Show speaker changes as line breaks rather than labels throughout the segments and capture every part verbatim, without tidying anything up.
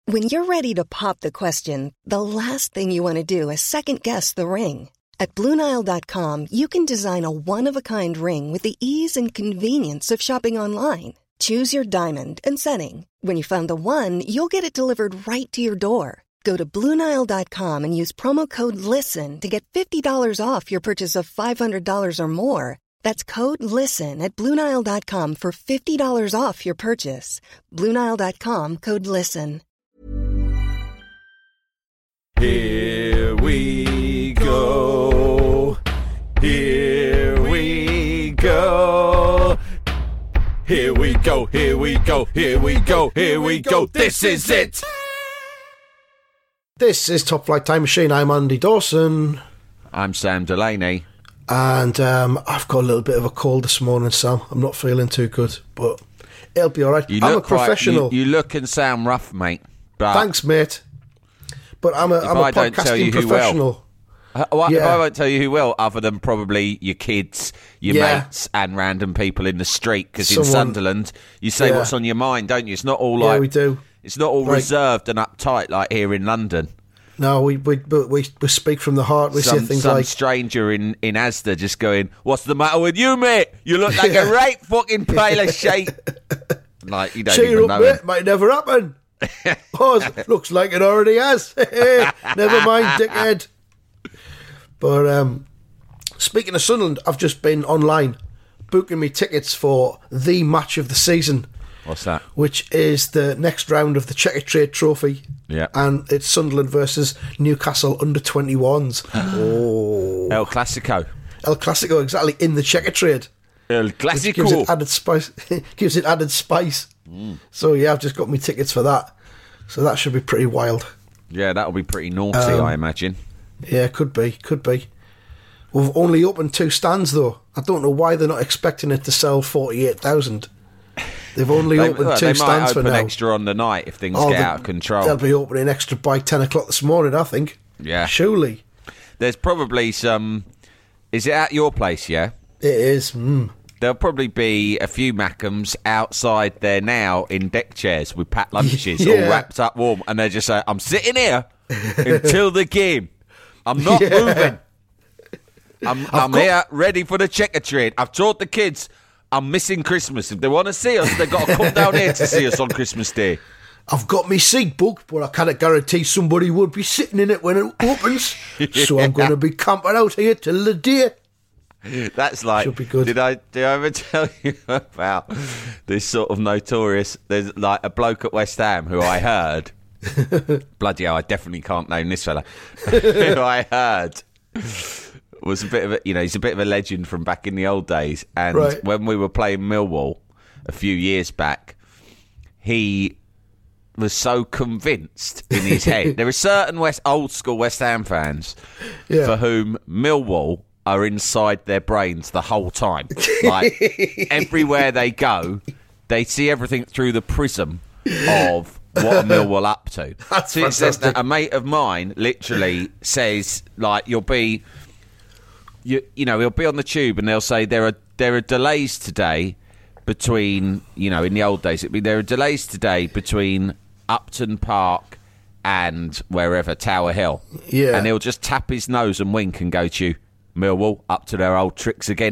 When you're ready to pop the question, the last thing you want to do is second-guess the ring. At Blue Nile dot com, you can design a one-of-a-kind ring with the ease and convenience of shopping online. Choose your diamond and setting. When you find the one, you'll get it delivered right to your door. Go to Blue Nile dot com and use promo code LISTEN to get fifty dollars off your purchase of five hundred dollars or more. That's code LISTEN at Blue Nile dot com for fifty dollars off your purchase. Blue Nile dot com, code LISTEN.
Here we go. Here we go. Here we go. Here we go. Here we go. Here we go. This is it.
This is Top Flight Time Machine. I'm Andy Dawson.
I'm Sam Delaney.
And um, I've got a little bit of a cold this morning, Sam. I'm not feeling too good, but it'll be all right.
You
I'm
look
a professional.
Quite, you, you look and sound rough, mate. But
Thanks, mate. But I'm a, I'm a podcasting professional.
Will, well,
yeah.
If I won't tell you who will, other than probably your kids, your
yeah.
mates, and random people in the street. Because in
Someone,
Sunderland, you say
yeah.
what's on your mind, don't you? It's not all like
yeah, we do.
It's not all
like,
reserved and uptight like here in London.
No, we we we, we speak from the heart. We
some,
say things
some
like
stranger in, in Asda just going, "What's the matter with you, mate? You look like yeah. a right fucking pile of shit." Like you don't
Cheer
even
up,
know
mate.
him.
Might never happen. Oh, looks like it already has. Never mind, dickhead. But um, speaking of Sunderland, I've just been online booking me tickets for the match of the season.
What's that?
Which is the next round of the Checkatrade Trophy.
Yeah.
And it's Sunderland versus Newcastle under twenty-ones. Oh.
El Clasico.
El Clasico, exactly, in the Checkatrade.
El Clasico.
Gives it added spice. gives it added spice. Mm. So, yeah, I've just got me tickets for that. So that should be pretty wild.
Yeah, that'll be pretty naughty,
um,
I imagine.
Yeah, could be, could be. We've only opened two stands, though. I don't know why they're not expecting it to sell forty-eight thousand. They've only
they,
opened
well,
two
they
stands for
now. They might
now.
open extra on the night if things
oh,
get
they,
out of control.
They'll be opening extra by ten o'clock this morning, I think.
Yeah.
Surely.
There's probably some... Is it at your place, yeah?
It is. Mm.
There'll probably be a few Mackems outside there now in deck chairs with packed lunches,
yeah.
all wrapped up warm, and they just say, "I'm sitting here until the game. I'm not yeah. moving. I'm, I'm got- here ready for the Checkatrade. I've told the kids I'm missing Christmas. If they want to see us, they've got to come down here to see us on Christmas Day.
I've got my seat booked, but I can't guarantee somebody will be sitting in it when it opens. So I'm going to be camping out here till the day."
That's like,
should be good.
Did I did I ever tell you about this sort of notorious? There's like a bloke at West Ham who I heard. Bloody hell, I definitely can't name this fella. Who I heard was a bit of a, you know, he's a bit of a legend from back in the old days. And
right.
when we were playing Millwall a few years back, he was so convinced in his head. There are certain West old school West Ham fans yeah. for whom Millwall are inside their brains the whole time. Like, everywhere they go, they see everything through the prism of what are Millwall up to.
That's
so it says that a mate of mine literally says, like, you'll be, you, you know, he'll be on the tube and they'll say there are there are delays today between, you know, in the old days, it'd be there are delays today between Upton Park and wherever, Tower Hill.
Yeah.
And he'll just tap his nose and wink and go to you, "Millwall, up to their old tricks again."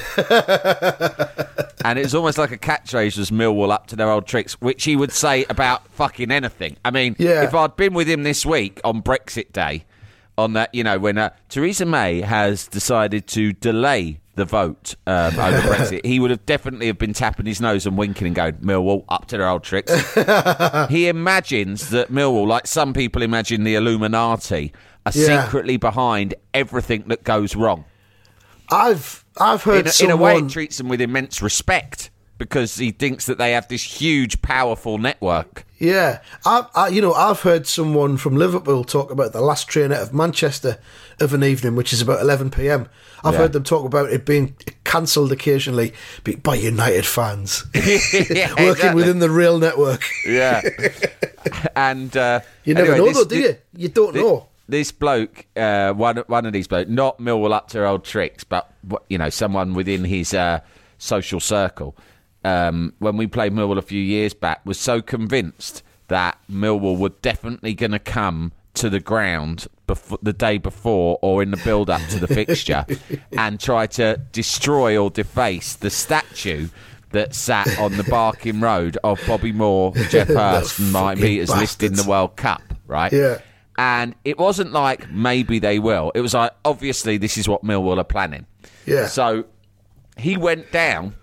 And it's almost like a catchphrase was "Millwall, up to their old tricks," which he would say about fucking anything. I mean,
yeah.
if I'd been with him this week on Brexit Day, on that, you know, when uh, Theresa May has decided to delay the vote um, over Brexit, he would have definitely have been tapping his nose and winking and going, "Millwall, up to their old tricks." He imagines that Millwall, like some people imagine the Illuminati, are yeah. secretly behind everything that goes wrong.
I've I've heard
in a,
someone...
in a way, it treats them with immense respect because he thinks that they have this huge, powerful network.
Yeah, I, I you know I've heard someone from Liverpool talk about the last train out of Manchester of an evening, which is about eleven p.m. I've yeah. heard them talk about it being cancelled occasionally by United fans
yeah,
working
exactly.
within the rail network.
Yeah, and uh,
you never
anyway,
know,
this,
though, do you? You don't
this,
know.
This bloke, uh, one one of these blokes, not Millwall up to their old tricks, but you know, someone within his uh, social circle. Um, when we played Millwall a few years back, was so convinced that Millwall were definitely going to come to the ground before, the day before or in the build-up to the fixture and try to destroy or deface the statue that sat on the Barking Road of Bobby Moore, Jeff Hurst and Martin Peters lifting the World Cup, right?
Yeah.
And it wasn't like, maybe they will. It was like, obviously, this is what Millwall are planning.
Yeah.
So he went down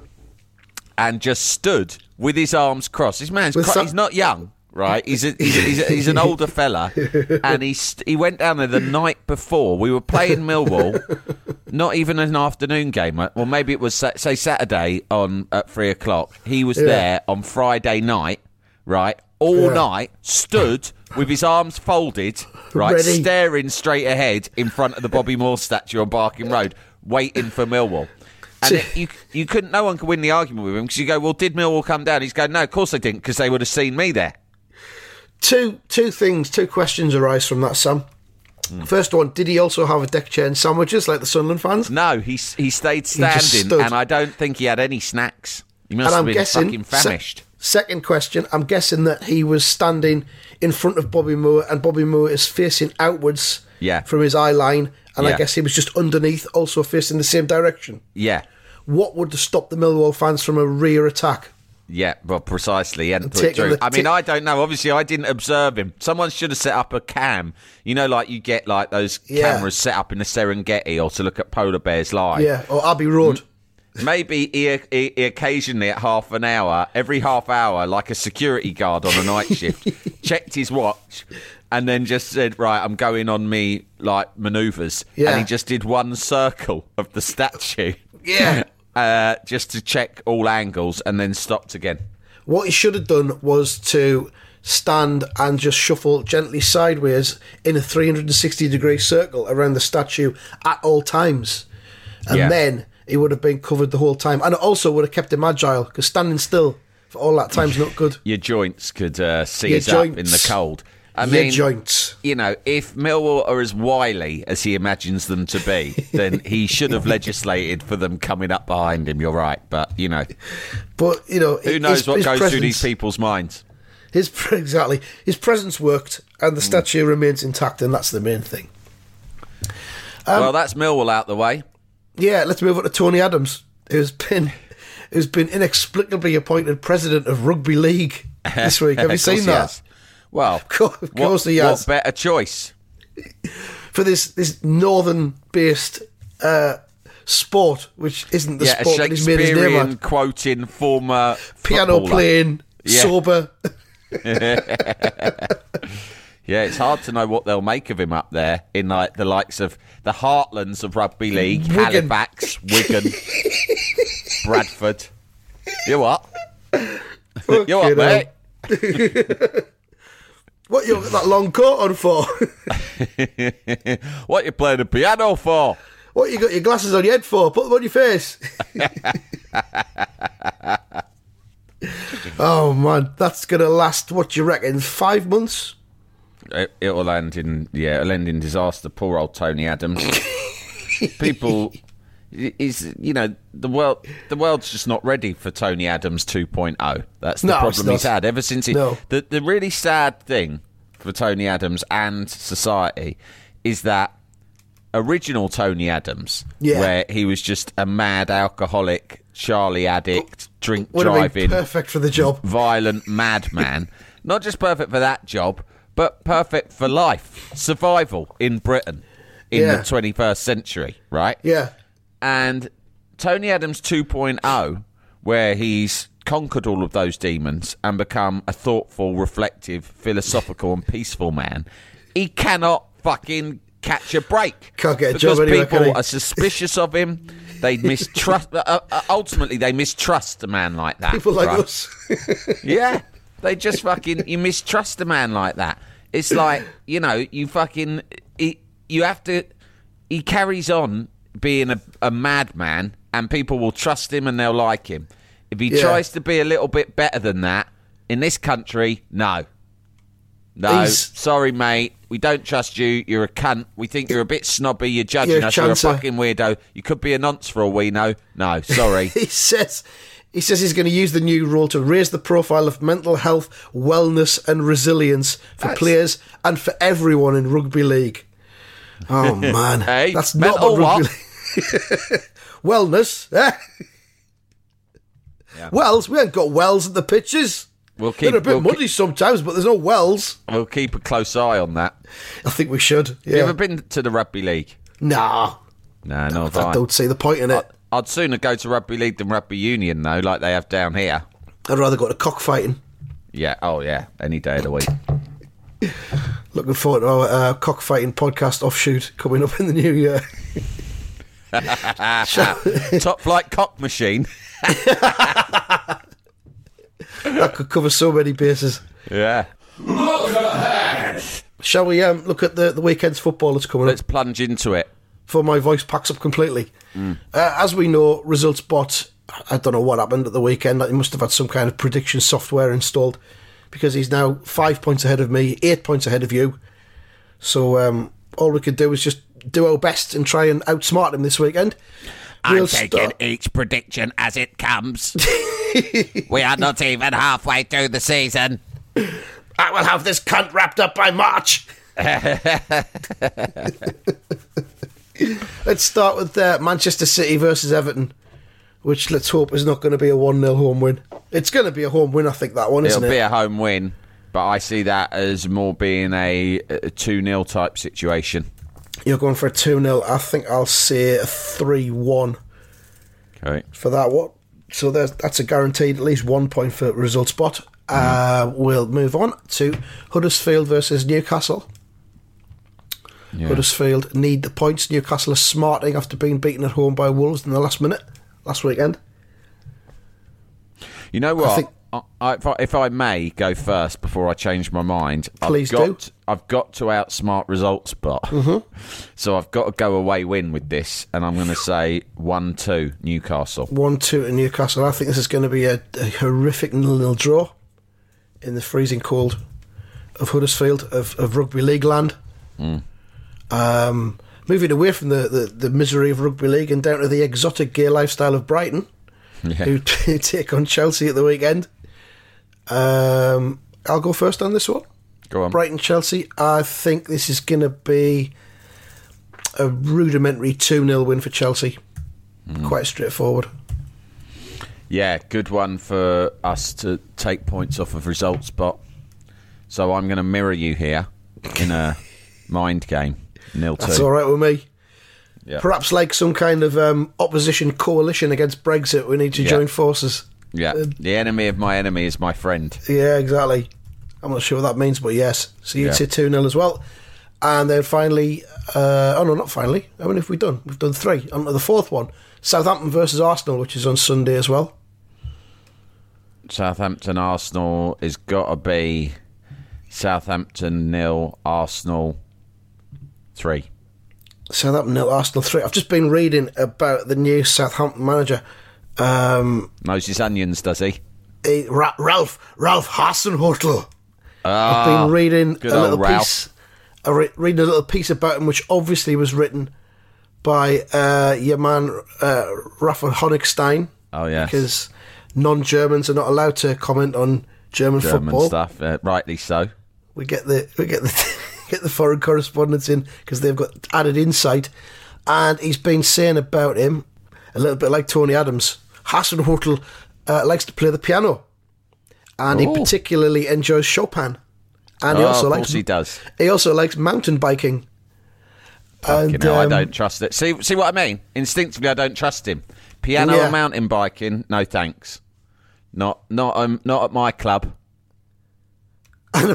and just stood with his arms crossed. This man's cro- some- he's not young, right? He's a, he's, a, he's, a, he's an older fella. And he, st- he went down there the night before. We were playing Millwall, not even an afternoon game. Well, maybe it was, say, Saturday on at three o'clock. He was yeah. there on Friday night, right? All yeah. night, stood with his arms folded, right,
Ready.
staring straight ahead in front of the Bobby Moore statue on Barking Road, waiting for Millwall. And it, you you couldn't, no one could win the argument with him because you go, well, did Millwall come down? He's going, no, of course they didn't, because they would have seen me there.
Two two things, two questions arise from that, Sam. Mm. First one, did he also have a deck chair and sandwiches like the Sunderland fans?
No, he he stayed standing, he and I don't think he had any snacks. He must
and
have
I'm
been
guessing,
fucking famished.
Se- second question, I'm guessing that he was standing in front of Bobby Moore, and Bobby Moore is facing outwards
yeah.
from his eye line, and
yeah.
I guess he was just underneath, also facing the same direction.
Yeah.
What would stop the Millwall fans from a rear attack?
Yeah, well, precisely. He hadn't put it through. I mean, I don't know. Obviously, I didn't observe him. Someone should have set up a cam. You know, like you get like those
yeah.
cameras set up in the Serengeti or to look at polar bears live.
Yeah, or Abbey Road.
Maybe he, he, he occasionally at half an hour, every half hour, like a security guard on a night shift, checked his watch and then just said, right, I'm going on me, like, manoeuvres.
Yeah.
And he just did one circle of the statue.
Yeah.
Uh, just to check all angles and then stopped again.
What he should have done was to stand and just shuffle gently sideways in a three hundred sixty degree circle around the statue at all times. And
yeah.
then he would have been covered the whole time. And it also would have kept him agile, because standing still for all that time's not good.
Your joints could uh, seize up in the cold. I
Your
mean,
joints.
You know, if Millwall are as wily as he imagines them to be, then he should have legislated for them coming up behind him. You're right, but you know,
but you know,
who knows
his,
what
his
goes
presence,
through these people's minds?
His exactly, his presence worked, and the statue mm. remains intact, and that's the main thing. Um,
well, that's Millwall out the way.
Yeah, let's move on to Tony Adams, who's been who's been inexplicably appointed president of Rugby League this week. Have you seen that?
Well,
of course, of course
what,
he has.
What better choice
for this this northern-based uh, sport, which isn't the
yeah,
sport that he's made his name on?
Quoting former
piano
footballer.
playing,
yeah.
sober.
Yeah, it's hard to know what they'll make of him up there in like the likes of the heartlands of rugby league,
Wigan.
Halifax, Wigan, Bradford. You what? You what, mate?
What you got that long coat on for?
What you playing the piano for?
What you got your glasses on your head for? Put them on your face. Oh man, that's gonna last. What do you reckon? Five months?
It, it'll end in yeah, it'll end in disaster. Poor old Tony Adams. People, is you know the world. The world's just not ready for Tony Adams two point oh. That's the
no,
problem he's had ever since he.
No.
The the really sad thing for Tony Adams and society is that original Tony Adams,
yeah.
where he was just a mad alcoholic, Charlie addict, drink
Would
driving,
have been perfect for the job,
violent madman. Not just perfect for that job, but perfect for life, survival in Britain in
yeah.
the twenty-first century, right?
Yeah.
And Tony Adams two point oh, where he's conquered all of those demons and become a thoughtful, reflective, philosophical and peaceful man, he cannot fucking catch a break.
Can't get a
because
job anywhere,
people
can he?
are suspicious of him. They mistrust. uh, uh, ultimately, they mistrust a man like that.
People like
right?
us.
Yeah, they just fucking. You mistrust a man like that. It's like, you know, you fucking. He, you have to. He carries on being a, a madman, and people will trust him and they'll like him. If he
Yeah.
tries to be a little bit better than that in this country, no. No,
He's-
sorry, mate. We don't trust you. You're a cunt. We think you're a bit snobby. You're judging
You're a
us. You're a
chancer.
fucking weirdo. You could be a nonce for all we know. No, sorry.
He says He says he's going to use the new rule to raise the profile of mental health, wellness and resilience for
That's...
players and for everyone in rugby league. Oh, man.
Hey,
that's not what rugby league... Wellness, eh? Yeah. Wells, we ain't got wells at the pitches.
We'll keep,
They're a bit
we'll
muddy
keep,
sometimes, but there's no wells.
We'll keep a close eye on that.
I think we should. Yeah.
You ever been to the rugby league?
Nah.
No, no,
I fine. don't see the point in it.
I'd, I'd sooner go to rugby league than rugby union, though, like they have down here.
I'd rather go to cockfighting.
Yeah, oh yeah, any day of the week.
Looking forward to our uh, cockfighting podcast offshoot coming up in the new year.
Top flight cock machine.
That could cover so many bases.
Yeah.
Look at that.
Shall we um, look at the, the weekend's football that's coming
Let's
up?
Let's plunge into it.
Before my voice packs up completely.
Mm.
Uh, as we know, Results Bot, I don't know what happened at the weekend. He must have had some kind of prediction software installed because he's now five points ahead of me, eight points ahead of you. So um, all we could do is just do our best and try and outsmart him this weekend.
I'm
we'll
taking
start...
each prediction as it comes. We are not even halfway through the season.
I will have this cunt wrapped up by March. Let's start with uh, Manchester City versus Everton, which let's hope is not going to be a one nil home win. It's going to be a home win, I think, that one, isn't
It'll
it?
It'll be a home win, but I see that as more being a, a two nil type situation.
You're going for a two nil. I think I'll say a three one
okay.
for that one. So that's a guaranteed at least one point for Result Spot. Uh, we'll move on to Huddersfield versus Newcastle. Yeah. Huddersfield need the points. Newcastle are smarting after being beaten at home by Wolves in the last minute last weekend.
You know what?
I think,
I, I, if, I, if I may go first before I change my mind,
please
I've got,
do.
I've got to outsmart Results Spot.
Mm-hmm.
So I've got to go away win with this, and I'm going to say one two Newcastle.
one two to Newcastle. I think this is going to be a, a horrific nil nil draw in the freezing cold of Huddersfield, of, of rugby league land.
Mm.
Um, moving away from the, the, the misery of rugby league and down to the exotic gay lifestyle of Brighton, yeah. who, who take on Chelsea at the weekend. Um, I'll go first on this one.
Go on.
Brighton Chelsea. I think this is going to be a rudimentary two nil win for Chelsea. Mm. Quite straightforward.
Yeah, good one for us to take points off of Results Spot. So I'm going to mirror you here in a mind game. nil two.
That's all right with me.
Yep.
Perhaps like some kind of um, opposition coalition against Brexit, we need to
yep.
join forces.
Yeah, uh, the enemy of my enemy is my friend.
Yeah, exactly. I'm not sure what that means, but yes. So you'd yeah. say two nil as well. And then finally, uh, oh no, not finally. How many have we done? We've done three. On to the fourth one. Southampton versus Arsenal, which is on Sunday as well.
Southampton Arsenal has got to be Southampton nil, Arsenal three.
Southampton nil, Arsenal three. I've just been reading about the new Southampton manager. Um,
Knows his onions, does he?
he Ra- Ralph Ralph Hasenhüttl.
Ah,
I've been reading a little
Ralph.
piece. I re- reading a little piece about him, which obviously was written by uh, your man uh, Rafa Honigstein.
Oh yes,
because non-Germans are not allowed to comment on German,
German
football
stuff. Uh, rightly so.
We get the we get the get the foreign correspondents in because they've got added insight, and he's been saying about him a little bit like Tony Adams. Hasenhüttl uh, likes to play the piano, and
Ooh.
he particularly enjoys Chopin. And he
oh,
also
of
likes
course he does.
He also likes mountain biking.
Fucking
and,
hell,
um,
I don't trust it. See, see what I mean? Instinctively, I don't trust him. Piano
yeah.
and mountain biking, no thanks. Not, not, um, not at my club.
And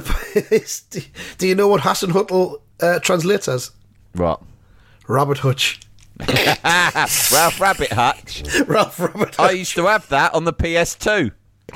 do you know what Hasenhüttl uh, translates as?
What?
Rabbit Hutch.
Ralph Rabbit Hutch.
Ralph Rabbit Hutch.
I used to have that on the P S two.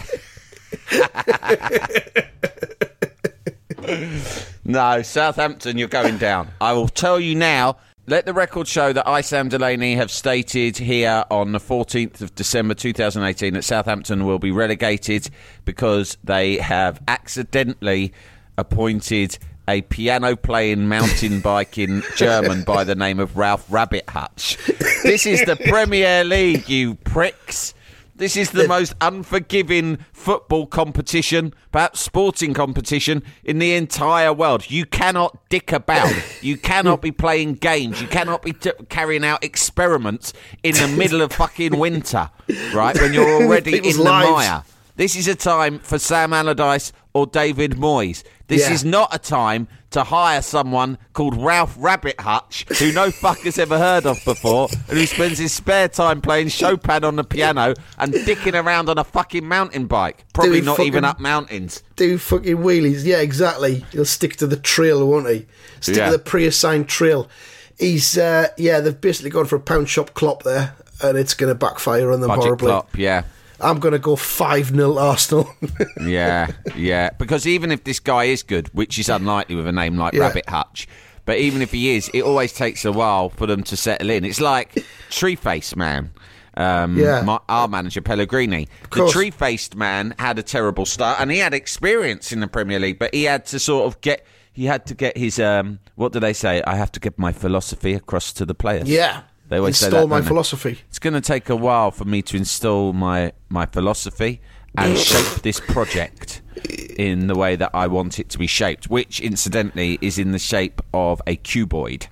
No, Southampton, you're going down. I will tell you now. Let the record show that I, Sam Delaney, have stated here on the fourteenth of December two thousand eighteen that Southampton will be relegated because they have accidentally appointed a piano-playing, mountain-biking German by the name of Ralph Rabbit Hutch. This is the Premier League, you pricks. This is the most unforgiving football competition, perhaps sporting competition, in the entire world. You cannot dick about. You cannot be playing games. You cannot be t- carrying out experiments in the middle of fucking winter, right, when you're already in the lives. mire. This is a time for Sam Allardyce or David Moyes. This yeah. is not a time to hire someone called Ralph Rabbit Hutch, who no fucker's ever heard of before, and who spends his spare time playing Chopin on the piano and dicking around on a fucking mountain bike. Probably not fucking, even up mountains.
Do fucking wheelies. Yeah, exactly. He'll stick to the trail, won't he? Stick yeah. to the pre-assigned trail. He's, uh, yeah, they've basically gone for a pound shop Klopp there, and it's going to backfire on them
Budget
horribly.
Klopp, yeah.
I'm going to go five nil Arsenal.
yeah, yeah. Because even if this guy is good, which is unlikely with a name like yeah. Rabbit Hutch, but even if he is, it always takes a while for them to settle in. It's like Tree-Faced Man, um, yeah. my, our manager, Pellegrini. The Tree-Faced Man had a terrible start, and he had experience in the Premier League, but he had to sort of get... He had to get his... Um, what do they say? I have to get my philosophy across to the players.
Yeah.
They always
install
say that,
my philosophy.
They? It's going to take a while for me to install my, my philosophy and shape this project in the way that I want it to be shaped, which, incidentally, is in the shape of a cuboid.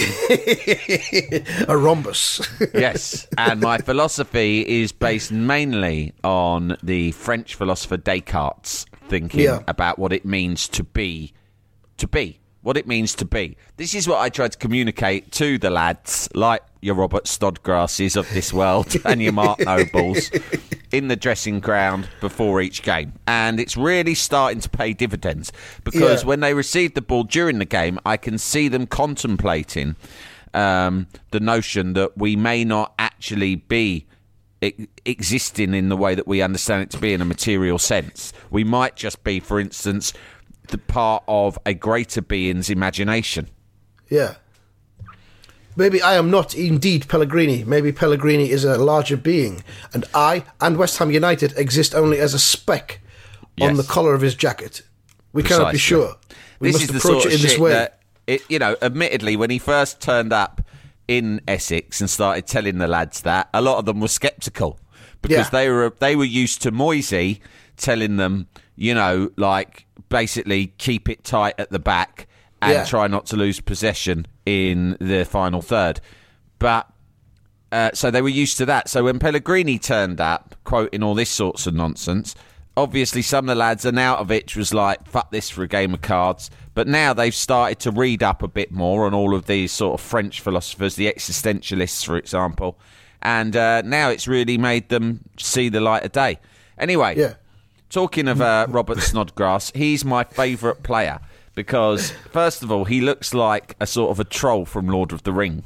A rhombus.
Yes, and my philosophy is based mainly on the French philosopher Descartes' thinking yeah. about what it means to be, to be. What it means to be. This is what I try to communicate to the lads, like your Robert Snodgrasses of this world and your Mark Nobles, in the dressing ground before each game. And it's really starting to pay dividends, because yeah. when they receive the ball during the game, I can see them contemplating um, the notion that we may not actually be e- existing in the way that we understand it to be in a material sense. We might just be, for instance... the part of a greater being's imagination.
Yeah. Maybe I am not indeed Pellegrini. Maybe Pellegrini is a larger being, and I and West Ham United exist only as a speck yes. on the collar of his jacket. We Precisely. cannot be sure. We
this
must
is the
approach
sort
it
of
in this
shit
way.
That it, you know, admittedly, when he first turned up in Essex and started telling the lads that, a lot of them were sceptical, because yeah. they were they were used to Moisey telling them, you know, like, basically keep it tight at the back and yeah. try not to lose possession in the final third. But, uh, so they were used to that. So when Pellegrini turned up, quoting all this sorts of nonsense, obviously some of the lads, Arnautovic was like, fuck this for a game of cards. But now they've started to read up a bit more on all of these sort of French philosophers, the existentialists, for example. And uh, now it's really made them see the light of day. Anyway...
yeah.
Talking of uh, Robert Snodgrass, he's my favourite player because, first of all, he looks like a sort of a troll from Lord of the Rings.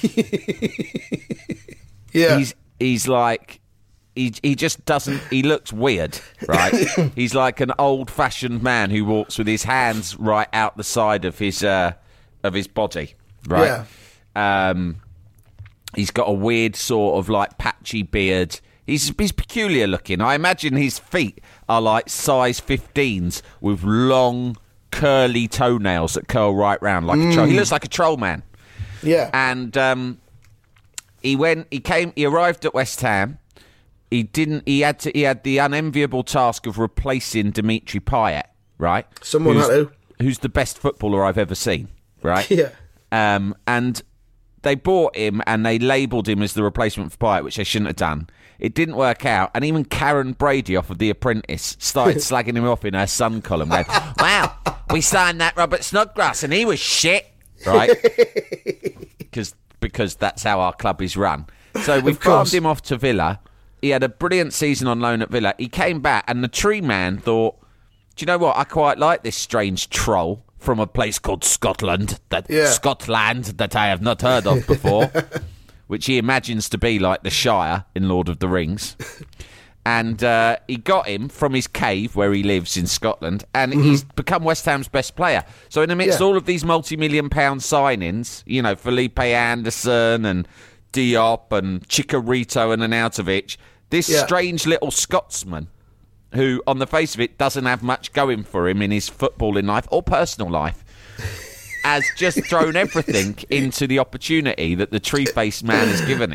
yeah.
He's he's like, he he just doesn't, he looks weird, right? He's like an old-fashioned man who walks with his hands right out the side of his, uh, of his body, right? Yeah. Um, he's got a weird sort of like patchy beard. He's he's peculiar looking. I imagine his feet are like size fifteens with long, curly toenails that curl right round like mm. a troll. He looks like a troll man.
Yeah.
And um, he went. He came. He arrived at West Ham. He didn't. He had to. He had the unenviable task of replacing Dimitri Payet. Right.
Someone
who's,
had to.
Who's the best footballer I've ever seen. Right.
Yeah.
Um. And they bought him and they labelled him as the replacement for Payet, which they shouldn't have done. It didn't work out, and even Karen Brady off of The Apprentice started slagging him off in her Sun column, going, wow, we signed that Robert Snodgrass, and he was shit, right? Because because that's how our club is run. So we've palmed him off to Villa. He had a brilliant season on loan at Villa. He came back, and the tree man thought, do you know what? I quite like this strange troll from a place called Scotland, that yeah. Scotland that I have not heard of before. Which he imagines to be like the Shire in Lord of the Rings. And uh, he got him from his cave where he lives in Scotland, and mm-hmm. he's become West Ham's best player. So in amidst yeah. all of these multi-million pound signings, you know, Felipe Anderson and Diop and Chicharito and Arnautovic, this yeah. strange little Scotsman who, on the face of it, doesn't have much going for him in his footballing life or personal life, has just thrown everything into the opportunity that the tree-faced man has given him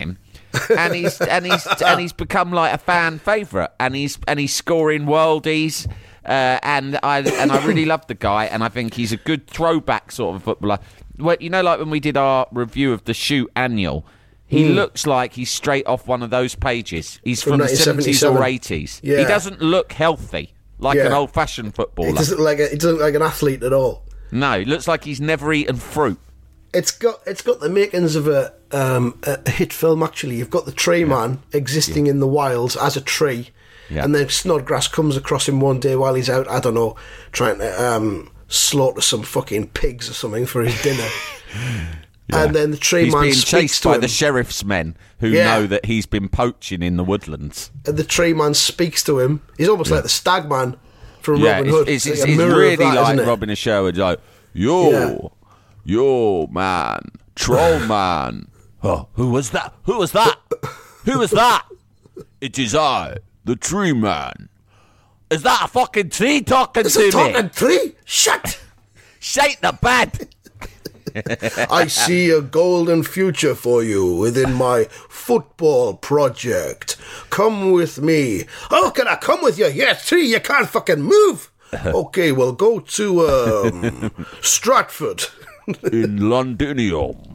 and he's and he's and he's become like a fan favourite, and he's and he's scoring worldies. Uh, and I and I really love the guy, and I think he's a good throwback sort of footballer. Well, you know, like when we did our review of the Shoot Annual, he mm. looks like he's straight off one of those pages. He's from, from the seventies or eighties.
Yeah.
He doesn't look healthy like yeah. an old-fashioned footballer.
He doesn't like a, he doesn't look like an athlete at all.
No, he looks like he's never eaten fruit.
It's got it's got the makings of a um, a hit film. Actually, you've got the tree yeah. man existing yeah. in the wilds as a tree, yeah. and then Snodgrass comes across him one day while he's out. I don't know, trying to um, slaughter some fucking pigs or something for his dinner. yeah. And then the tree
he's
man
being
speaks
chased
to
by
him.
the sheriff's men who
yeah.
know that he's been poaching in the woodlands.
And the tree man speaks to him. He's almost yeah. like the stag man from
yeah,
Robin Hood.
It's, it's,
like
it's really
that,
like Robin of Sherwood. Like, yo, yeah. yo, man. Troll man. Oh, who was that? Who was that? Who was that? It is I, the tree man. Is that a fucking tree talking
is
to me?
Is a talking tree? Shut!
Shake the bed!
I see a golden future for you within my football project. Come with me. How can I come with you? You're a tree, you can't fucking move. Okay, well, go to um, Stratford.
In Londinium.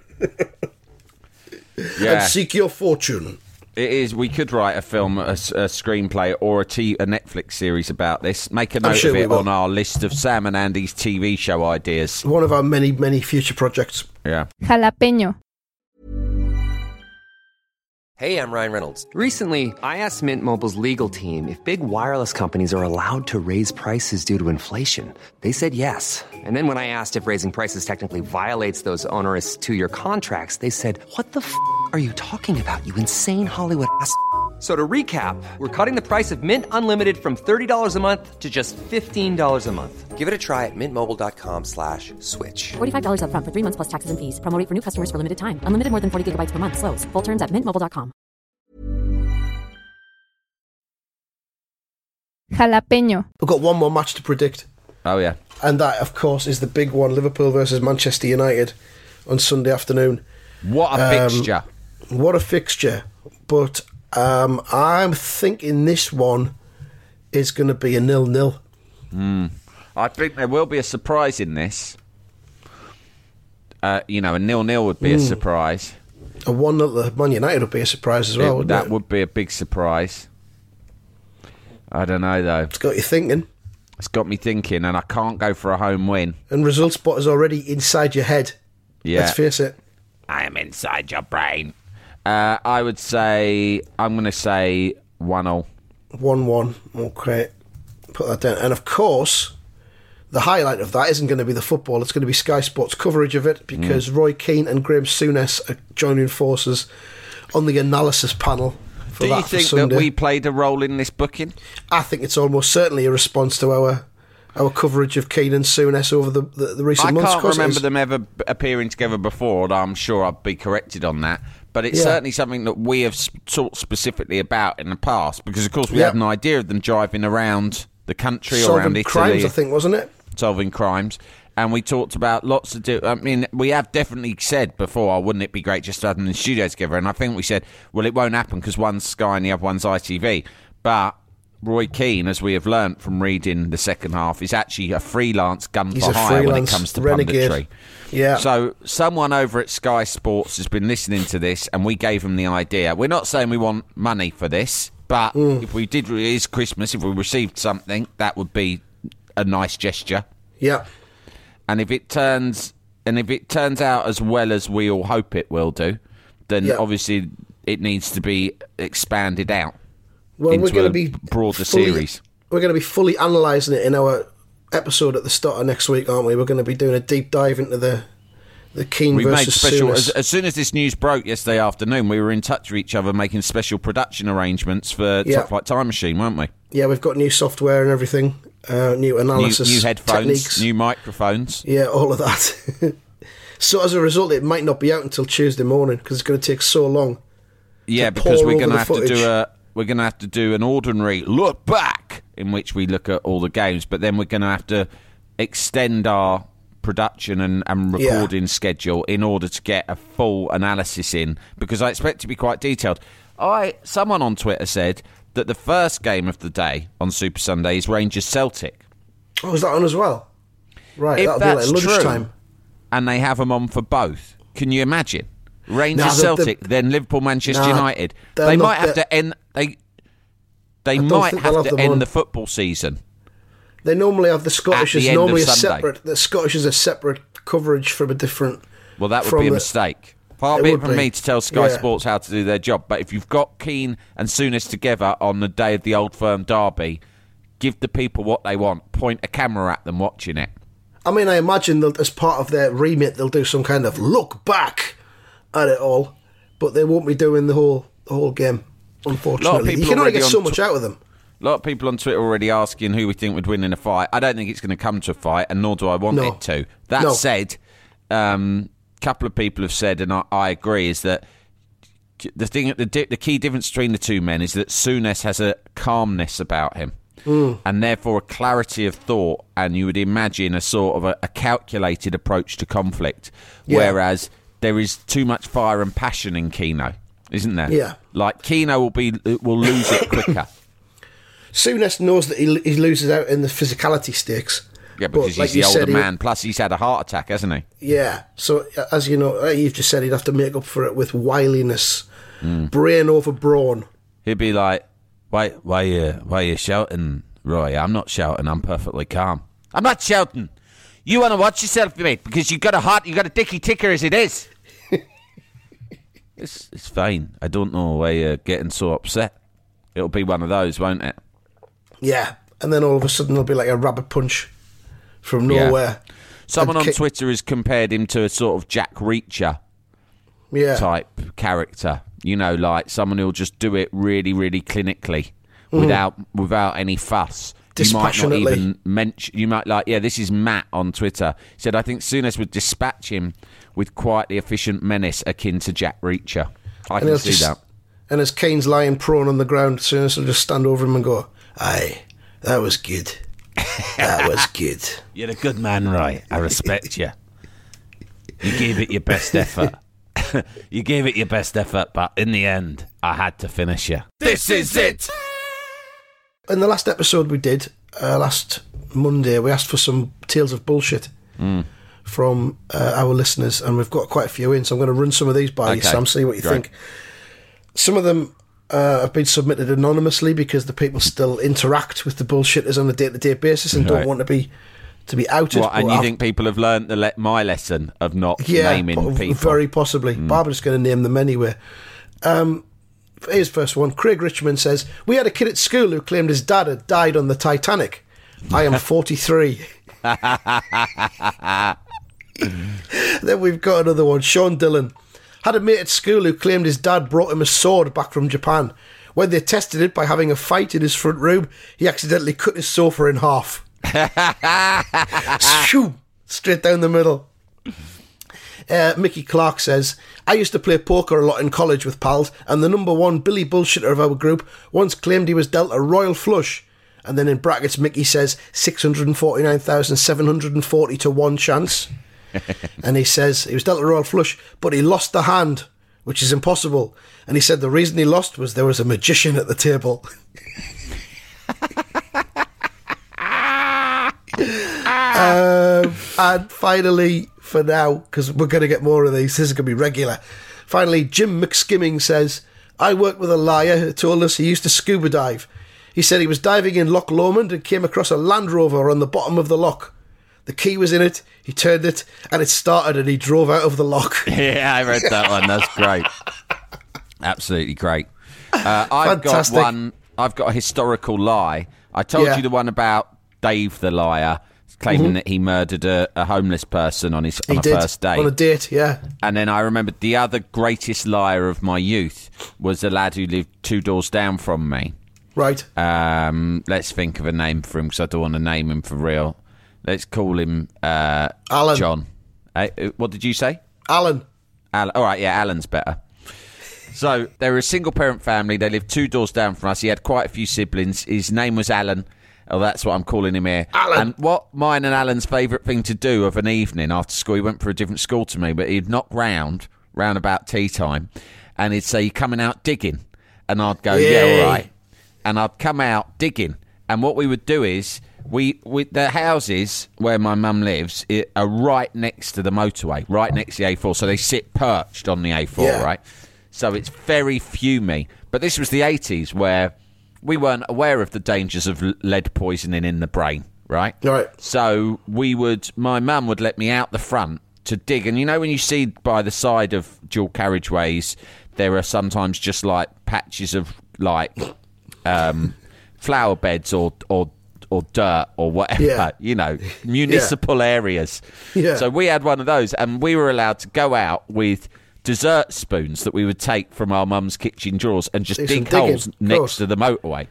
Yeah.
And seek your fortune.
It is. We could write a film, a, a screenplay, or a, t- a Netflix series about this. Make a note sure of it on our list of Sam and Andy's T V show ideas.
One of our many, many future projects.
Yeah.
Jalapeño.
Hey, I'm Ryan Reynolds. Recently, I asked Mint Mobile's legal team if big wireless companies are allowed to raise prices due to inflation. They said yes. And then when I asked if raising prices technically violates those onerous two-year contracts, they said, what the f*** are you talking about, you insane Hollywood ass f- So to recap, we're cutting the price of Mint Unlimited from thirty dollars a month to just fifteen dollars a month. Give it a try at mintmobile.com slash switch.
forty-five dollars up front for three months plus taxes and fees. Promo rate for new customers for limited time. Unlimited more than forty gigabytes per month. Slows full terms at mint mobile dot com.
Jalapeño.
We've got one more match to predict.
Oh, yeah.
And that, of course, is the big one, Liverpool versus Manchester United on Sunday afternoon.
What a um, fixture.
What a fixture. But um, I'm thinking this one is going to be a nil-nil.
Mm. I think there will be a surprise in this. Uh, you know, a nil-nil would be mm. a surprise.
A one-nil to Man United would be a surprise as well, it, wouldn't
that
it? That
would be a big surprise. I don't know, though.
It's got you thinking.
It's got me thinking, and I can't go for a home win.
And result spot is already inside your head.
Yeah.
Let's face it.
I am inside your brain. Uh, I would say, I'm going to say one-all.
one-one. Okay. Put that down. And of course, the highlight of that isn't going to be the football. It's going to be Sky Sports coverage of it, because mm. Roy Keane and Graham Souness are joining forces on the analysis panel.
Do you think that we played a role in this booking?
I think it's almost certainly a response to our our coverage of Keane and Souness over the, the, the recent
I
months.
I can't remember them ever appearing together before, and I'm sure I'll be corrected on that. But it's yeah. certainly something that we have talked specifically about in the past, because, of course, we yeah. had an idea of them driving around the country or around Italy.
Solving crimes, I think, wasn't it?
Solving crimes. And we talked about lots of... Do- I mean, we have definitely said before, oh, wouldn't it be great just to have them in the studio together? And I think we said, well, it won't happen because one's Sky and the other one's I T V. But Roy Keane, as we have learnt from reading the second half, is actually a freelance gun
He's
for hire when it comes to
renegade.
punditry.
Yeah.
So someone over at Sky Sports has been listening to this, and we gave them the idea. We're not saying we want money for this, but mm. if we did, it is Christmas, if we received something, that would be a nice gesture.
Yeah.
And if it turns and if it turns out as well as we all hope it will do, then yeah. obviously it needs to be expanded out
well,
into
we're gonna
a
be
broader
fully,
series.
We're going to be fully analysing it in our episode at the start of next week, aren't we? We're going to be doing a deep dive into the the Keane
we
versus
made special as,
Souness.
as soon as this news broke yesterday afternoon, we were in touch with each other making special production arrangements for
yeah.
Top Flight Time Machine, weren't we?
Yeah, we've got new software and everything. Uh, new analysis
new, new headphones,
techniques.
New microphones.
Yeah, all of that. So as a result, it might not be out until Tuesday morning because it's going to take so long.
Yeah, because we're going to have to do a we're going to have to do an ordinary look back in which we look at all the games, but then we're going to have to extend our production and, and recording yeah. schedule in order to get a full analysis in, because I expect to be quite detailed. I someone on Twitter said that the first game of the day on Super Sunday is Rangers Celtic.
Oh, is that on as well? Right,
if
that'll
that's
be like lunchtime.
True, and they have them on for both, can you imagine? Rangers
nah,
Celtic,
the, the,
then Liverpool Manchester
nah,
United. They might have to end. They they might have, have to end on. the football season.
They normally have the Scottish
the
as normally a
Sunday.
separate. The Scottish is a separate coverage from a different.
Well, that would be a
the,
mistake. Far be it from
be.
me to tell Sky
yeah.
Sports how to do their job. But if you've got Keane and Souness together on the day of the Old Firm derby, give the people what they want. Point a camera at them watching it.
I mean, I imagine that as part of their remit, they'll do some kind of look back at it all, but they won't be doing the whole the whole game. Unfortunately, you can only get so much out of them.
A lot of people on Twitter already asking who we think would win in a fight. I don't think it's going to come to a fight, and nor do I want
no.
it to. That
no.
said, a um, couple of people have said, and I, I agree, is that the thing, the, the key difference between the two men is that Souness has a calmness about him. Mm. And therefore a clarity of thought, and you would imagine a sort of a, a calculated approach to conflict, yeah. whereas there is too much fire and passion in Keno, isn't there?
Yeah.
Like Keno will be will lose it quicker.
Souness knows that he, he loses out in the physicality stakes.
Yeah, because
but,
he's
like
the older
said,
man. Plus, he's had a heart attack, hasn't he?
Yeah. So, as you know, you've just said he'd have to make up for it with wiliness, mm. brain over brawn.
He'd be like, Why, why, you, why are you shouting, Roy? I'm not shouting. I'm perfectly calm. I'm not shouting. You want to watch yourself, mate, because you got a heart, you got a dicky ticker as it is. it's it's fine. I don't know why you're getting so upset. It'll be one of those, won't it?
Yeah, and then all of a sudden there'll be like a rabbit punch from nowhere.
Yeah. Someone on
kick-
Twitter has compared him to a sort of Jack Reacher
yeah.
type character. You know, like someone who'll just do it really, really clinically mm. without without any fuss. You might not even mention. You might like, yeah. This is Matt on Twitter. He said, I think Souness would dispatch him with quietly efficient menace akin to Jack Reacher. I and can see
just,
that.
And as Kane's lying prone on the ground, Souness will just stand over him and go, "Aye, that was good. That was good.
You're a good man, Roy. I respect you. You gave it your best effort." You gave it your best effort, but in the end, I had to finish you. This is it!
In the last episode we did, uh, last Monday, we asked for some tales of bullshit mm. from uh, our listeners, and we've got quite a few in, so I'm going to run some of these by okay. you, Sam, see what you Great. think. Some of them uh, have been submitted anonymously because the people still interact with the bullshitters on a day-to-day basis and right. don't want to be... to be outed.
What, and you I've, think people have learned the le- my lesson of not
yeah,
naming people?
Very possibly. Mm. Barbara's going to name them anyway. Um, here's the first one. Craig Richmond says, we had a kid at school who claimed his dad had died on the Titanic. I am forty-three. Then we've got another one. Sean Dillon. Had a mate at school who claimed his dad brought him a sword back from Japan. When they tested it by having a fight in his front room, he accidentally cut his sofa in half. Shoo, straight down the middle. uh, Mickey Clark says, I used to play poker a lot in college with pals, and the number one Billy bullshitter of our group once claimed he was dealt a royal flush, and then in brackets Mickey says six hundred forty-nine thousand seven hundred forty to one chance. And he says he was dealt a royal flush, but he lost the hand, which is impossible, and he said the reason he lost was there was a magician at the table. um, and finally, for now, because we're going to get more of these, this is going to be regular. Finally, Jim McSkimming says, I worked with a liar who told us he used to scuba dive. He said he was diving in Loch Lomond and came across a Land Rover on the bottom of the loch. The key was in it, he turned it, and it started, and he drove out of the loch.
Yeah, I read that one. That's great. Absolutely great. Uh, I've Fantastic. got one. I've got a historical lie. I told yeah. you the one about Dave the liar claiming mm-hmm. that he murdered a, a homeless person on his on
he
a
did,
first date.
On a date, yeah.
And then I remembered the other greatest liar of my youth was the lad who lived two doors down from me.
Right.
Um, let's think of a name for him because I don't want to name him for real. Let's call him uh,
Alan.
John. Uh, what did you say?
Alan.
Alan. All right, yeah, Alan's better. So they were a single-parent family. They lived two doors down from us. He had quite a few siblings. His name was Alan, Oh, that's what I'm calling him here.
Alan.
And what mine and Alan's favourite thing to do of an evening after school, he went for a different school to me, but he'd knock round, round about tea time, and he'd say, "You coming out digging?" And I'd go, "Yeah,
Yay.
all right." And I'd come out digging. And what we would do is, we, we the houses where my mum lives it, are right next to the motorway, right next to the A four, so they sit perched on the A four,
Yeah.
right? So it's very fumey. But this was the eighties where we weren't aware of the dangers of l- lead poisoning in the brain, right?
Right.
So we would, my mum would let me out the front to dig. And you know when you see by the side of dual carriageways, there are sometimes just like patches of like um, flower beds or, or or dirt or whatever,
Yeah.
you know, municipal areas.
Yeah.
So we had one of those, and we were allowed to go out with dessert spoons that we would take from our mum's kitchen drawers and just
Do some
dig holes
digging, of
next
course.
to the motorway.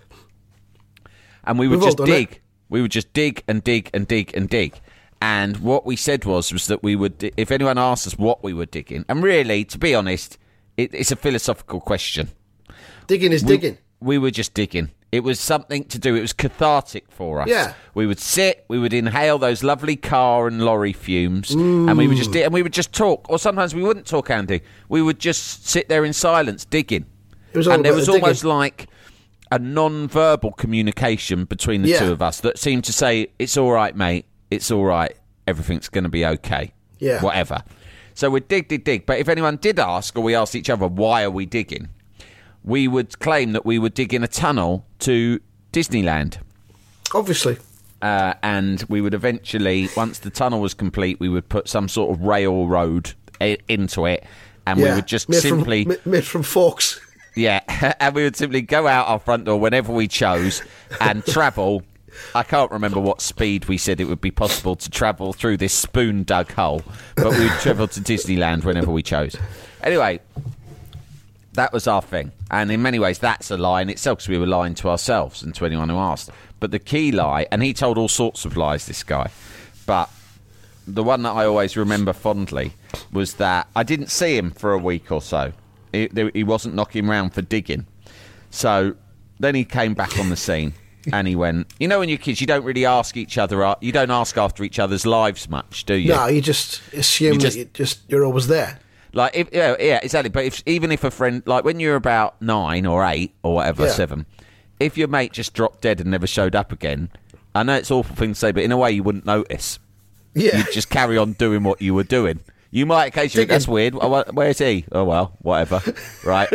And we would
We've all
just
done
dig.
it.
We would just dig and dig and dig and dig. And what we said was was that we would, if anyone asked us what we were digging, and really, to be honest, it, it's a philosophical question.
Digging is
We-
digging.
We were just digging. It was something to do. It was cathartic for us.
Yeah.
We would sit. We would inhale those lovely car and lorry fumes, and we would just di- and we would just talk. Or sometimes we wouldn't talk, Andy. We would just sit there in silence, digging.
It was all
and there
about
was
the
almost
digging.
like a non-verbal communication between the
Yeah.
two of us that seemed to say, "It's all right, mate. It's all right. Everything's going to be okay.
Yeah.
Whatever." So we'd dig, dig, dig. But if anyone did ask, or we asked each other, "Why are we digging?" we would claim that we were digging a tunnel to Disneyland.
Obviously.
Uh, and we would eventually, once the tunnel was complete, we would put some sort of railroad i- into it, and we
Yeah.
would just
made
simply,
From, ma- made from forks.
yeah, and we would simply go out our front door whenever we chose and travel. I can't remember what speed we said it would be possible to travel through this spoon-dug hole, but we would travel to Disneyland whenever we chose. Anyway, that was our thing. And in many ways, that's a lie in itself, because we were lying to ourselves and to anyone who asked. But the key lie, and he told all sorts of lies, this guy, but the one that I always remember fondly was that I didn't see him for a week or so. He, he wasn't knocking round for digging. So then he came back on the scene, and he went, you know when you're kids, you don't really ask each other, you don't ask after each other's lives much, do you?
No, you just assume
You just-
that you just, you're always there.
Like, if, yeah, yeah, exactly. But if, even if a friend, like when you're about nine or eight or whatever,
Yeah.
seven, if your mate just dropped dead and never showed up again, I know it's an awful thing to say, but in a way you wouldn't notice.
Yeah.
You'd just carry on doing what you were doing. You might occasionally,
Digging.
that's weird. Oh, wh- Where's he? Oh, well, whatever. Right.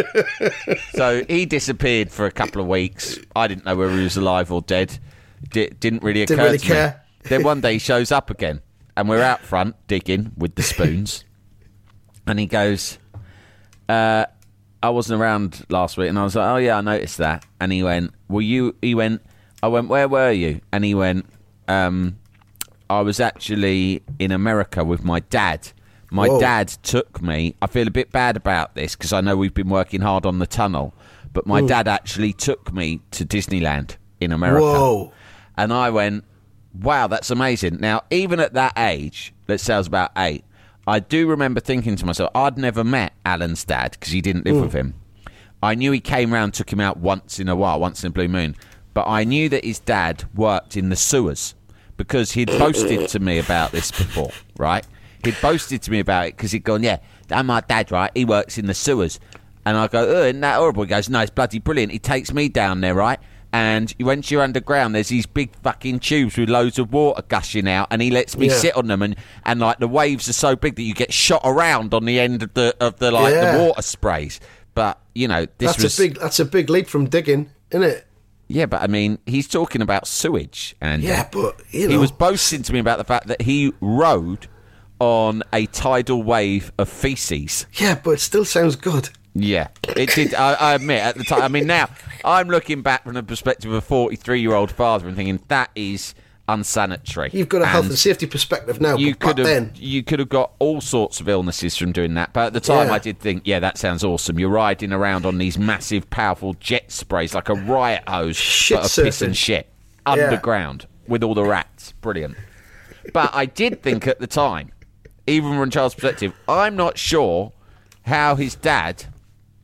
So he disappeared for a couple of weeks. I didn't know whether he was alive or dead. D- didn't really occur
Didn't really
to me.
care.
Then one day he shows up again, and we're out front digging with the spoons. And he goes, uh, I wasn't around last week. And I was like, oh, yeah, I noticed that. And he went, well, you, he went, I went, where were you? And he went, um, I was actually in America with my dad. My
Whoa.
dad took me. I feel a bit bad about this because I know we've been working hard on the tunnel. But my dad actually took me to Disneyland in America.
Whoa.
And I went, wow, that's amazing. Now, even at that age, let's say I was about eight, I do remember thinking to myself, I'd never met Alan's dad because he didn't live with him. I knew he came round, took him out once in a while, once in a blue moon. But I knew that his dad worked in the sewers because he'd boasted to me about this before, right? He'd boasted to me about it because he'd gone, yeah, that's my dad, right? He works in the sewers. And I go, oh, isn't that horrible? He goes, no, it's bloody brilliant. He takes me down there, right? And once you're underground, there's these big fucking tubes with loads of water gushing out, and he lets me
Yeah.
sit on them, and, and like the waves are so big that you get shot around on the end of the of the like
Yeah.
the water sprays. But you know, this
That's
was
a big. That's a big leap from digging, isn't it?
yeah. But I mean, he's talking about sewage, and
Yeah, but you know,
he was boasting to me about the fact that he rode on a tidal wave of feces.
yeah, but it still sounds good.
Yeah, it did. I, I admit at the time. I mean, now I'm looking back from the perspective of a forty-three-year-old father and thinking that is unsanitary.
You've got a health
And
and safety perspective now.
You
but back
could have,
then,
you could have got all sorts of illnesses from doing that. But at the time,
Yeah.
I did think, yeah, that sounds awesome. You're riding around on these massive, powerful jet sprays like a riot hose,
Shit
but of piss
surfing.
and shit underground with all the rats. Brilliant. But I did think at the time, even from a child's perspective, I'm not sure how his dad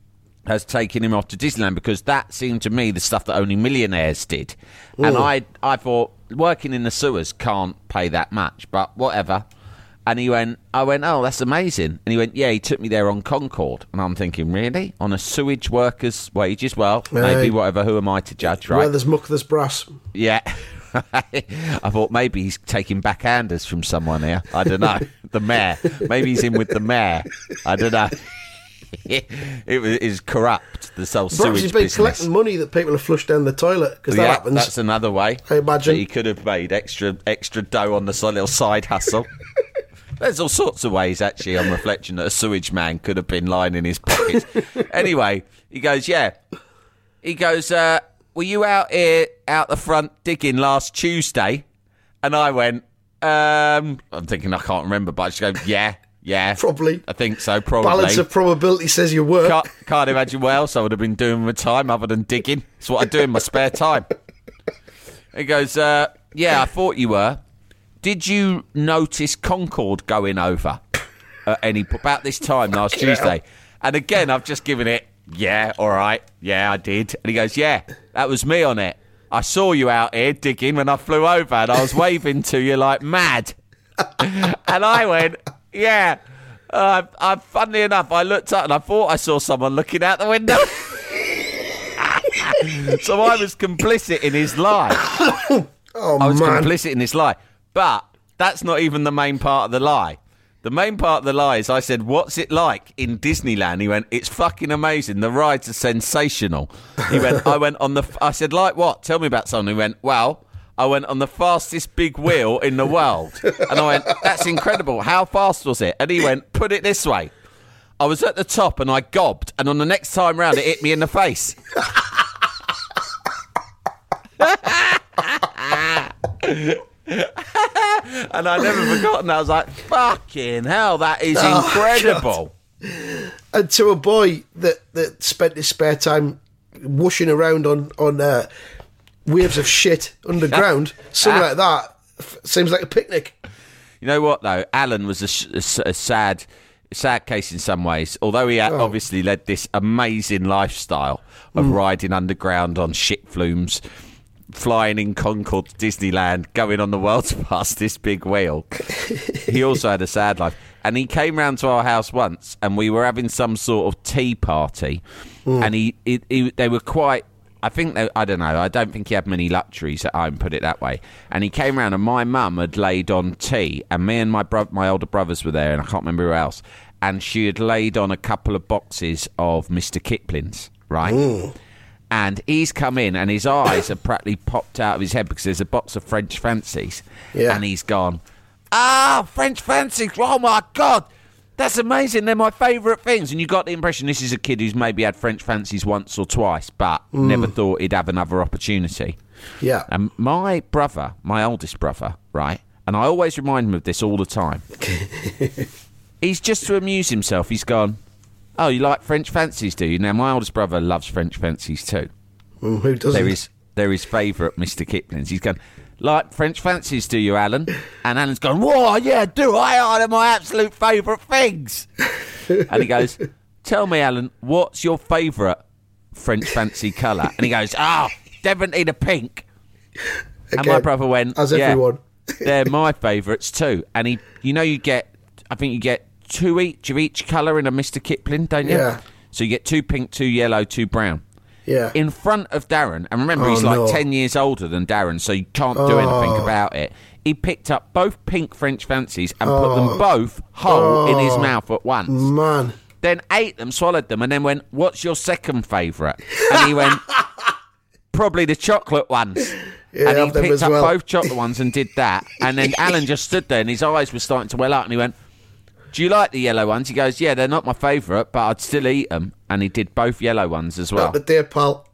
has taken him off to Disneyland, because that seemed to me the stuff that only millionaires did. Mm. And I I thought, working in the sewers can't pay that much, but whatever. And he went, I went, oh, that's amazing. And he went, yeah, he took me there on Concorde. And I'm thinking, really? On a sewage worker's wages? Well, uh, maybe, whatever, who am I to judge, right?
Where there's muck, there's brass.
Yeah. I thought maybe he's taking backhanders from someone here. I don't know. The mayor. Maybe he's in with the mayor. I don't know. It was is corrupt, the whole
Perhaps
sewage
he's been
business.
collecting money that people have flushed down the toilet, because that
Yeah,
happens.
that's another way.
I imagine.
That he could have made extra extra dough on the side, little side hustle. There's all sorts of ways, actually, on reflection, that a sewage man could have been lying in his pockets. Anyway, he goes, yeah. He goes, uh, were you out here, out the front, digging last Tuesday? And I went, um, I'm thinking, I can't remember, but I just go, yeah, yeah.
Probably.
I think so, probably.
Balance of probability says you were.
Can't, can't imagine what else I would have been doing with my time other than digging. It's what I do in my spare time. He goes, uh, yeah, I thought you were. Did you notice Concorde going over at any about this time last Tuesday? And again, I've just given it, yeah, all right, yeah, I did. And he goes, yeah, that was me on it. I saw you out here digging when I flew over, and I was waving to you like mad. And I went, yeah. Uh, I, funnily enough, I looked up and I thought I saw someone looking out the window. So I was complicit in his lie.
Oh,
I was
man.
complicit in this lie. But that's not even the main part of the lie. The main part of the lie is I said, what's it like in Disneyland? He went, it's fucking amazing. The rides are sensational. He went, I went on the, I said, like what? Tell me about something. He went, well, I went on the fastest big wheel in the world. And I went, that's incredible. How fast was it? And he went, put it this way. I was at the top and I gobbed. And on the next time round, it hit me in the face. And I never forgotten that. I was like, fucking hell, that is
Oh,
incredible.
God. And to a boy that, that spent his spare time whooshing around on, on uh, waves of shit underground, something like that f- seems like a picnic.
You know what, though? Alan was a, sh- a, s- a sad sad case in some ways, although he had
Oh.
obviously led this amazing lifestyle of
Mm.
riding underground on shit flumes, flying in Concorde to Disneyland, going on the world's fastest big wheel. He also had a sad life. And he came round to our house once, and we were having some sort of tea party,
Mm.
and he, he, he they were quite... I think, they, I don't know, I don't think he had many luxuries at home, put it that way. And he came round and my mum had laid on tea, and me and my bro- my older brothers were there, and I can't remember who else, and she had laid on a couple of boxes of Mister Kipling's, right? Mm. And he's come in, and his eyes have practically popped out of his head because there's a box of French Fancies.
Yeah.
And he's gone, ah, French Fancies, oh my God! That's amazing. They're my favourite things. And you got the impression this is a kid who's maybe had French Fancies once or twice, but mm. never thought he'd have another opportunity.
Yeah.
And my brother, my oldest brother, right, and I always remind him of this all the time, he's just to amuse himself. He's gone, oh, you like French Fancies, do you? Now, my oldest brother loves French Fancies too.
Mm, who doesn't?
They're his, they're his favourite Mister Kipling's. He's gone, like French Fancies, do you, Alan? And Alan's gone, whoa, yeah, do I? Oh, they're my absolute favourite things. And he goes, tell me, Alan, what's your favourite French Fancy colour? And he goes, ah, oh, definitely the pink.
Again,
and my brother went,
as
yeah,
everyone.
they're my favourites too. And he, you know, you get, I think you get two each of each colour in a Mister Kipling, don't you?
Yeah.
So you get two pink, two yellow, two brown.
Yeah.
In front of Darren, and remember,
Oh,
he's like
no.
ten years older than Darren, so you can't do anything
Oh.
about it. He picked up both pink French Fancies and put them both whole in his
Oh.
mouth at once.
Man.
Then ate them, swallowed them, and then went, what's your second favourite? And he went, probably the chocolate ones.
Yeah,
and he
have them
picked
as
up
well.
both chocolate ones and did that. And then Alan just stood there and his eyes were starting to well up, and he went, do you like the yellow ones? He goes, yeah, they're not my favourite, but I'd still eat them. And he did both yellow ones as well.
Not the dear pal.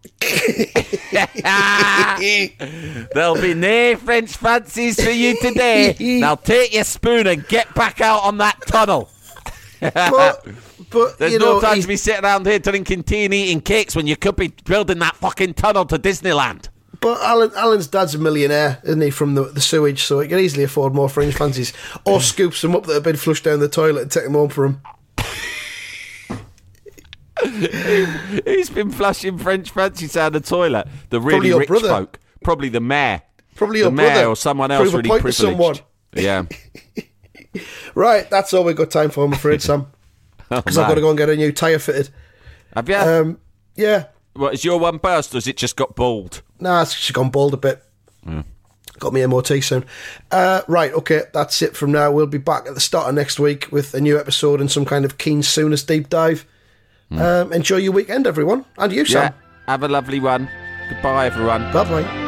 There'll be no French Fancies for you today. Now take your spoon and get back out on that tunnel.
But, but
There's
you
no
know,
time
he's-
to be sitting around here drinking tea and eating cakes when you could be building that fucking tunnel to Disneyland.
But Alan, Alan's dad's a millionaire, isn't he, from the, the sewage, so he can easily afford more French Fancies. Or scoops them up that have been flushed down the toilet and take them home for him.
He's been flushing French fancies down the toilet. The
Probably
really
your
rich
brother.
folk. Probably the mayor.
Probably
the
your
mayor
brother.
or someone else
Prove a
really
point to
privileged.
someone.
Yeah.
Right, that's all we've got time for, I'm afraid, Sam. Because
Oh,
I've got to
man.
go and get a new tyre fitted.
Have you?
Um, yeah.
What, is your one burst or has it just got bald?
Nah, she's gone bald a bit.
Mm.
Got me M O T soon. Uh, right, okay, that's it from now. We'll be back at the start of next week with a new episode and some kind of Keen Soonest deep dive. Mm. Um, enjoy your weekend, everyone. And you, Sam.
Yeah, have a lovely one. Goodbye, everyone.
Bye-bye.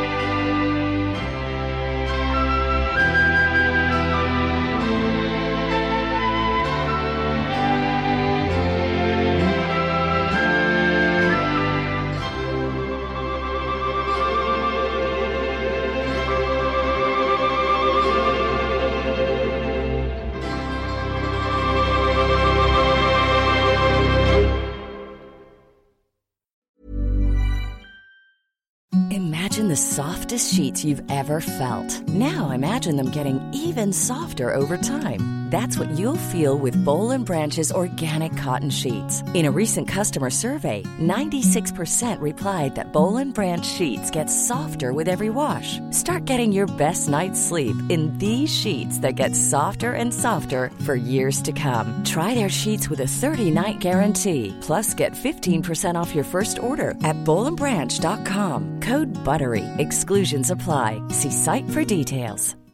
Imagine the softest sheets you've ever felt. Now imagine them getting even softer over time. That's what you'll feel with Boll and Branch's organic cotton sheets. In a recent customer survey, ninety-six percent replied that Boll and Branch sheets get softer with every wash. Start getting your best night's sleep in these sheets that get softer and softer for years to come. Try their sheets with a thirty-night guarantee. Plus, get fifteen percent off your first order at boll and branch dot com. Code BUTTERY. Exclusions apply. See site for details.